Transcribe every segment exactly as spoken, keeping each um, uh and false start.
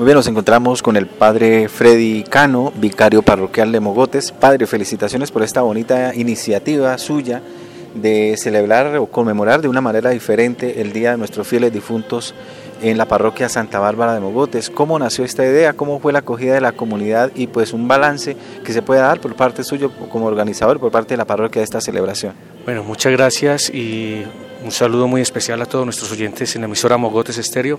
bien, nos encontramos con el padre Freddy Cano, vicario parroquial de Mogotes. Padre, felicitaciones por esta bonita iniciativa suya de celebrar o conmemorar de una manera diferente el Día de nuestros fieles difuntos en la parroquia Santa Bárbara de Mogotes. ¿Cómo nació esta idea? ¿Cómo fue la acogida de la comunidad? Y pues un balance que se pueda dar por parte suyo como organizador, por parte de la parroquia de esta celebración. Bueno, muchas gracias y un saludo muy especial a todos nuestros oyentes en la emisora Mogotes Estéreo.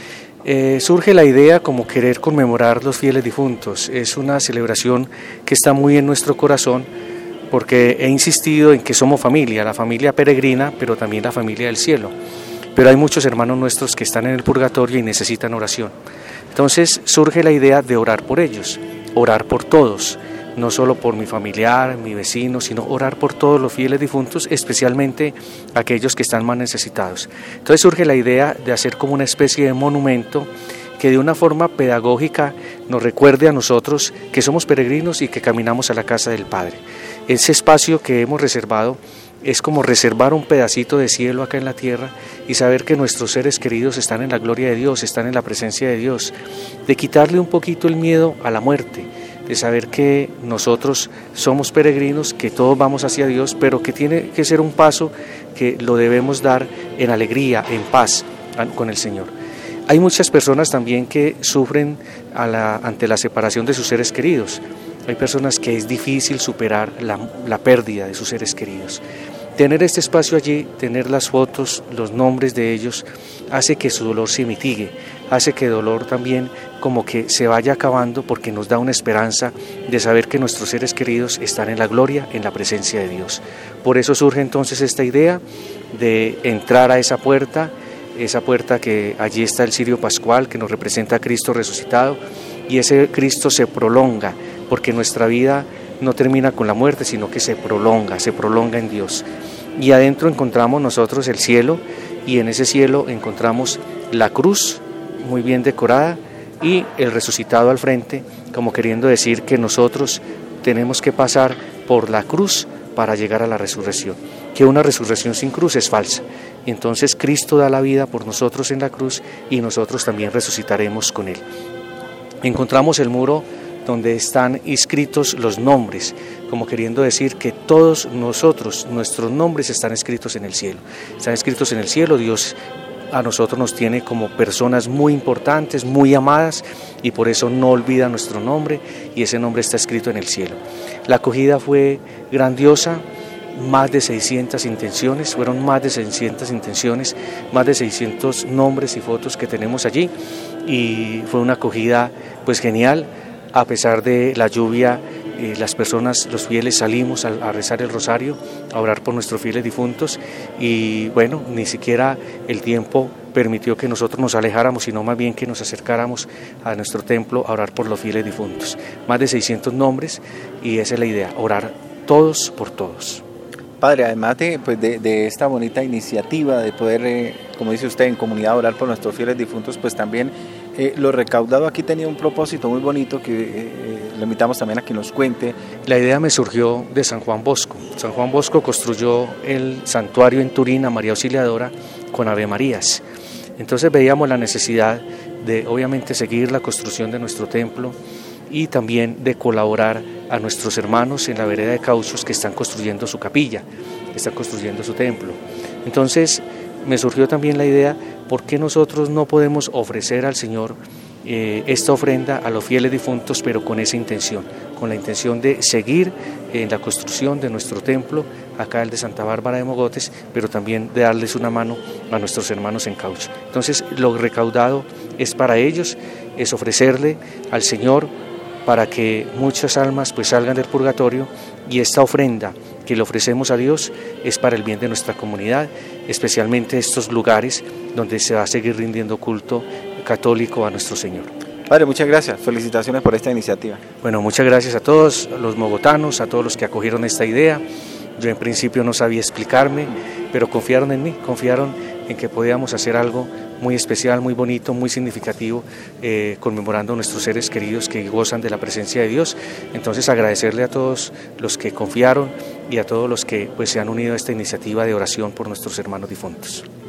Eh, surge la idea como querer conmemorar los fieles difuntos. Es una celebración que está muy en nuestro corazón porque he insistido en que somos familia, la familia peregrina, pero también la familia del cielo. Pero hay muchos hermanos nuestros que están en el purgatorio y necesitan oración. Entonces surge la idea de orar por ellos, orar por todos, no solo por mi familiar, mi vecino, sino orar por todos los fieles difuntos, especialmente aquellos que están más necesitados. Entonces surge la idea de hacer como una especie de monumento que de una forma pedagógica nos recuerde a nosotros que somos peregrinos y que caminamos a la casa del Padre. Ese espacio que hemos reservado es como reservar un pedacito de cielo acá en la tierra y saber que nuestros seres queridos están en la gloria de Dios, están en la presencia de Dios, de quitarle un poquito el miedo a la muerte, de saber que nosotros somos peregrinos, que todos vamos hacia Dios, pero que tiene que ser un paso que lo debemos dar en alegría, en paz con el Señor. Hay muchas personas también que sufren a la, ante la separación de sus seres queridos. Hay personas que es difícil superar la, la pérdida de sus seres queridos. Tener este espacio allí, tener las fotos, los nombres de ellos, hace que su dolor se mitigue, hace que el dolor también como que se vaya acabando porque nos da una esperanza de saber que nuestros seres queridos están en la gloria, en la presencia de Dios. Por eso surge entonces esta idea de entrar a esa puerta, esa puerta que allí está el cirio pascual que nos representa a Cristo resucitado, y ese Cristo se prolonga porque nuestra vida no termina con la muerte, sino que se prolonga, se prolonga en Dios. Y adentro encontramos nosotros el cielo, y en ese cielo encontramos la cruz muy bien decorada y el resucitado al frente, como queriendo decir que nosotros tenemos que pasar por la cruz para llegar a la resurrección, que una resurrección sin cruz es falsa. Y entonces Cristo da la vida por nosotros en la cruz y nosotros también resucitaremos con Él. Encontramos el muro donde están inscritos los nombres, como queriendo decir que todos nosotros, nuestros nombres están escritos en el cielo. Están escritos en el cielo, Dios a nosotros nos tiene como personas muy importantes, muy amadas, y por eso no olvida nuestro nombre, y ese nombre está escrito en el cielo. La acogida fue grandiosa, más de seiscientas intenciones, fueron más de seiscientas intenciones, más de seiscientos nombres y fotos que tenemos allí, y fue una acogida pues genial. A pesar de la lluvia, eh, las personas, los fieles salimos a, a rezar el rosario, a orar por nuestros fieles difuntos, y bueno, ni siquiera el tiempo permitió que nosotros nos alejáramos, sino más bien que nos acercáramos a nuestro templo a orar por los fieles difuntos. Más de seiscientos nombres, y esa es la idea, orar todos por todos. Padre, además de, pues de, de esta bonita iniciativa de poder, eh, como dice usted, en comunidad orar por nuestros fieles difuntos, pues también eh, lo recaudado aquí tenía un propósito muy bonito que eh, le invitamos también a que nos cuente. La idea me surgió de San Juan Bosco. San Juan Bosco construyó el santuario en Turín a María Auxiliadora con Ave Marías. Entonces veíamos la necesidad de obviamente seguir la construcción de nuestro templo y también de colaborar a nuestros hermanos en la vereda de Cauchos que están construyendo su capilla, que están construyendo su templo. Entonces me surgió también la idea, ¿por qué nosotros no podemos ofrecer al Señor eh, esta ofrenda a los fieles difuntos, pero con esa intención, con la intención de seguir en la construcción de nuestro templo, acá el de Santa Bárbara de Mogotes, pero también de darles una mano a nuestros hermanos en Caucho? Entonces lo recaudado es para ellos, es ofrecerle al Señor para que muchas almas pues salgan del purgatorio, y esta ofrenda que le ofrecemos a Dios es para el bien de nuestra comunidad, especialmente estos lugares donde se va a seguir rindiendo culto católico a nuestro Señor. Padre, muchas gracias, felicitaciones por esta iniciativa. Bueno, muchas gracias a todos los mogotanos, a todos los que acogieron esta idea. Yo en principio no sabía explicarme, pero confiaron en mí, confiaron en que podíamos hacer algo muy especial, muy bonito, muy significativo, eh, conmemorando a nuestros seres queridos que gozan de la presencia de Dios. Entonces agradecerle a todos los que confiaron y a todos los que pues, se han unido a esta iniciativa de oración por nuestros hermanos difuntos.